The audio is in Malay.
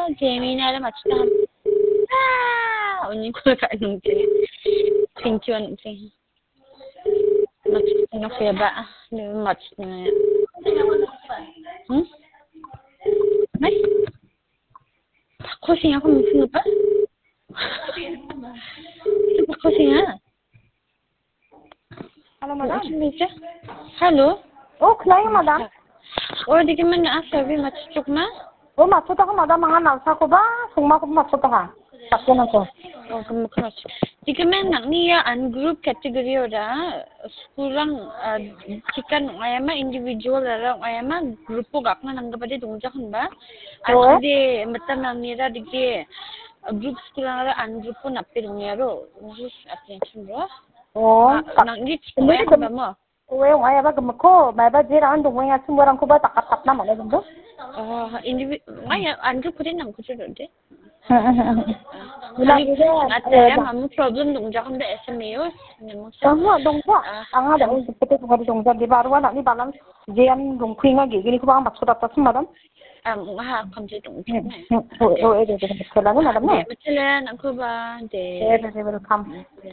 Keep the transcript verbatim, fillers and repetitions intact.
Jamie na macam tu. Ah, unik ko ka nung kaya. Pinchuan kaya. Macam nak kaya ba? Macam na. Hmm? Ay? Ako siya ako missing pa? Ako siya. Halo madam. Hello. Oh, klay madam. Oh, di ka man na sabi matchuk ma? Oh, masuk tak madam mangan nasa ko ba? Sungma ko masuk tak? Takyan ako. Oh, kamu keras. Di ka man nak niya an group category ora sekurang chicken ayama individual ora ayama grupo gak na nang kapatid dungja kan ba? Adi mata nang nira di ke group sekurang ora an grupo nape dungya ro. Ngus attention ro. Oh, nang ni ayama ba mo? Uwe ang ayaba gamako, may ba dira ang dungwe nga sumurang ko ba takat-tak na mo na gundo? Oh, individual ay an group rin nang kucho ro de. Wala ide. Ataya mamu problem dungja kan ba S M A os? Tama dungja. Ang ada ang pete ko dungja di baru anak ni balang jian dungkui nga gini ko ba maksud apa sih madam? Um, ha kamje dungja. Oh, oh, eh, eh, eh, madam na. Betul aku ba de. Eh, eh, welcome.